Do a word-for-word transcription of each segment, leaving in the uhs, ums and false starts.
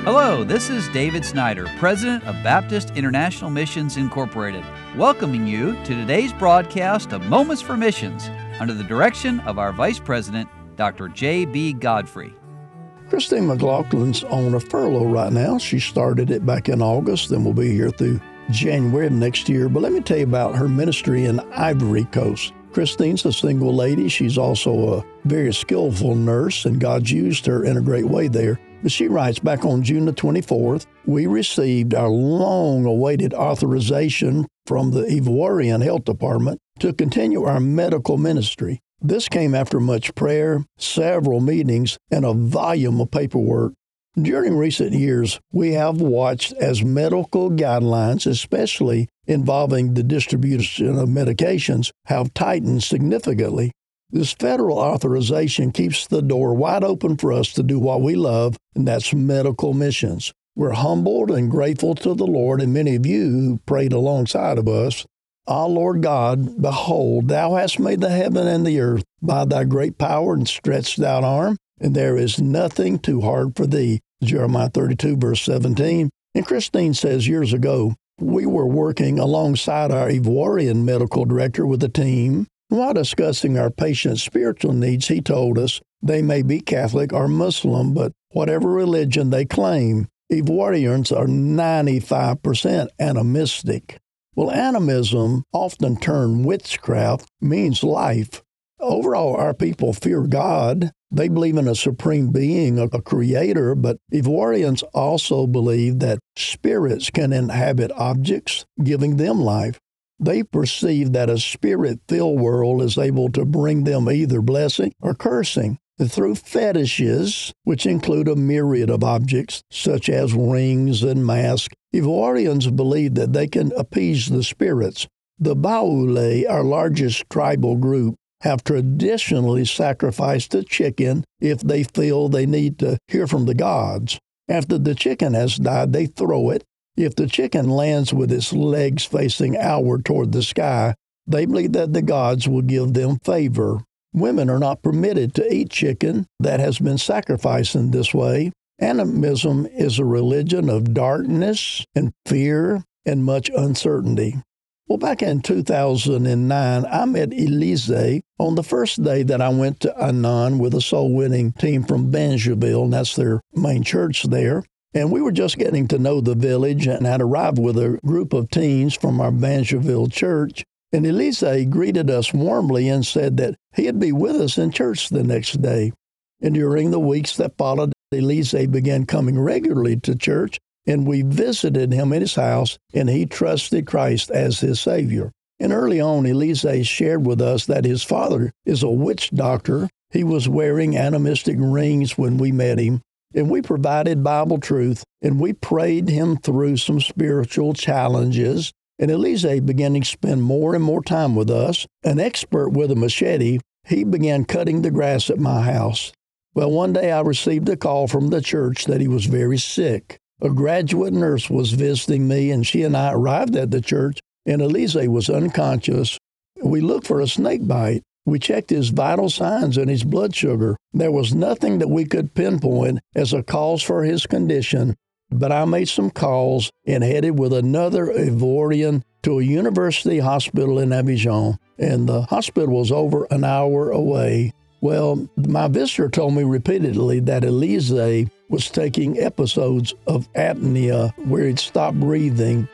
Hello, this is David Snyder, President of Baptist International Missions Incorporated, welcoming you to today's broadcast of Moments for Missions under the direction of our Vice President, Doctor J B. Godfrey. Christine McLaughlin's on a furlough right now. She started it back in August and will be here through January of next year. But let me tell you about her ministry in Ivory Coast. Christine's a single lady. She's also a very skillful nurse, and God's used her in a great way there. But she writes, back on June the twenty-fourth, we received our long-awaited authorization from the Ivorian Health Department to continue our medical ministry. This came after much prayer, several meetings, and a volume of paperwork. During recent years, we have watched as medical guidelines, especially involving the distribution of medications, have tightened significantly. This federal authorization keeps the door wide open for us to do what we love, and that's medical missions. We're humbled and grateful to the Lord and many of you who prayed alongside of us. Ah, Lord God, behold, thou hast made the heaven and the earth by thy great power and stretched out arm, and there is nothing too hard for thee. Jeremiah thirty-two, verse seventeen. And Christine says years ago, we were working alongside our Ivorian medical director with a team. While discussing our patients' spiritual needs, he told us they may be Catholic or Muslim, but whatever religion they claim, Ivorians are ninety-five percent animistic. Well, animism, often termed witchcraft, means life. Overall, our people fear God. They believe in a supreme being, a creator, but Ivorians also believe that spirits can inhabit objects, giving them life. They perceive that a spirit-filled world is able to bring them either blessing or cursing. Through fetishes, which include a myriad of objects, such as rings and masks, Ivorians believe that they can appease the spirits. The Baoulé, our largest tribal group, have traditionally sacrificed a chicken if they feel they need to hear from the gods. After the chicken has died, they throw it. If the chicken lands with its legs facing outward toward the sky, they believe that the gods will give them favor. Women are not permitted to eat chicken that has been sacrificed in this way. Animism is a religion of darkness and fear and much uncertainty. Well, back in two thousand nine, I met Elise on the first day that I went to Anan with a soul-winning team from Banjaville, and that's their main church there. And we were just getting to know the village and had arrived with a group of teens from our Banjaville church. And Elise greeted us warmly and said that he'd be with us in church the next day. And during the weeks that followed, Elise began coming regularly to church, and we visited him at his house, and he trusted Christ as his Savior. And early on, Elise shared with us that his father is a witch doctor. He was wearing animistic rings when we met him, and we provided Bible truth, and we prayed him through some spiritual challenges. And Elise began to spend more and more time with us. An expert with a machete, he began cutting the grass at my house. Well, one day I received a call from the church that he was very sick. A graduate nurse was visiting me, and she and I arrived at the church, and Elise was unconscious. We looked for a snake bite. We checked his vital signs and his blood sugar. There was nothing that we could pinpoint as a cause for his condition, but I made some calls and headed with another Ivorian to a university hospital in Abidjan, and the hospital was over an hour away. Well, my visitor told me repeatedly that Elise was taking episodes of apnea where he'd stop breathing.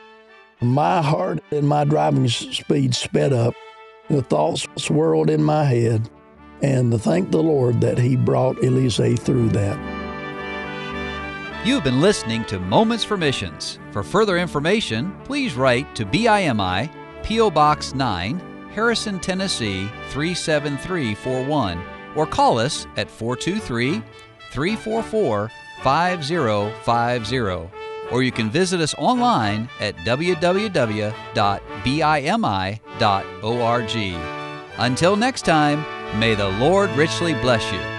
My heart and my driving speed sped up. The thoughts swirled in my head, and to thank the Lord that he brought Elise through that. You've been listening to Moments for Missions. For further information, please write to B I M I, P O Box nine, Harrison, Tennessee three seven three four one, or call us at four two three, three four four, five zero five zero. Or you can visit us online at w w w dot bimi dot org. Until next time, may the Lord richly bless you.